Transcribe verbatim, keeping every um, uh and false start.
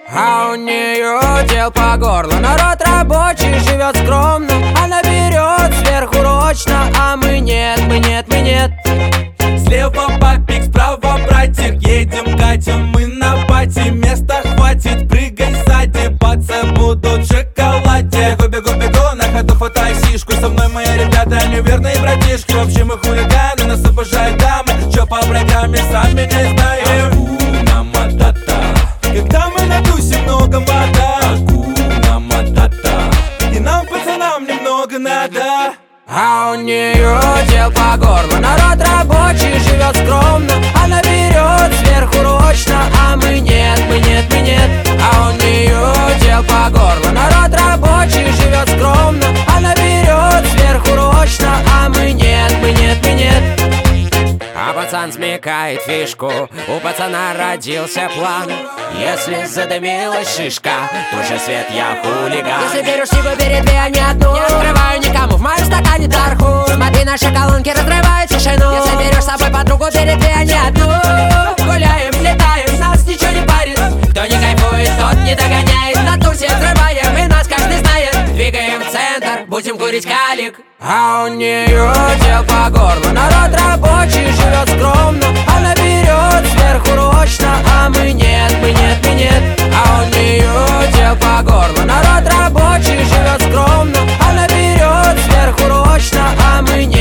А у нее дел по горло. Народ рабочий живет скромно. Она берет сверхурочно, а мы нет, мы нет, мы нет. Слева папик, справа братик. Едем, катим мы на пати. Места хватит, прыгай сзади. Бацы будут в шоколаде. Бегу, бегу, бегу, на ходу хватай сишку. Со мной мои ребята, они верные братишки. В общем мы хулиганы, нас обожают дамы. Чё по программе, сами не знаем. Акуна матата. Когда мы на тусе, много вода. Акуна матата. И нам, пацанам, немного надо. А у нее дел по горло. Народ рабочий живет скромно. Она берет сверхурочно, а мы нет, мы нет, мы нет. А у нее дел по горло. Народ рабочий живет скромно. Она берет сверхурочно, а мы нет, мы нет, мы нет. А пацан смекает фишку. У пацана родился план. Если задымилась шишка, туши свет, я хулиган. Если берешь сигу, бери две, а не одну. Не открываю никому, в моем стакане тарху. Смотри, наши колонки разрывают тишину. Если берешь с собой подругу, бери две, а не одну. Гуляем, летаем, нас ничего не парит. Кто не кайфует, тот не догоняет. На тусе взрываем, и нас каждый знает. Двигаем в центр, будем курить калик. А у нее дел по горло. Народ рабочий живет скромно. Она берет сверхурочно, а мы нет, мы нет, мы нет. А у нее дел по горло. Народ рабочий живет скромно. Она берет сверхурочно, а мы нет.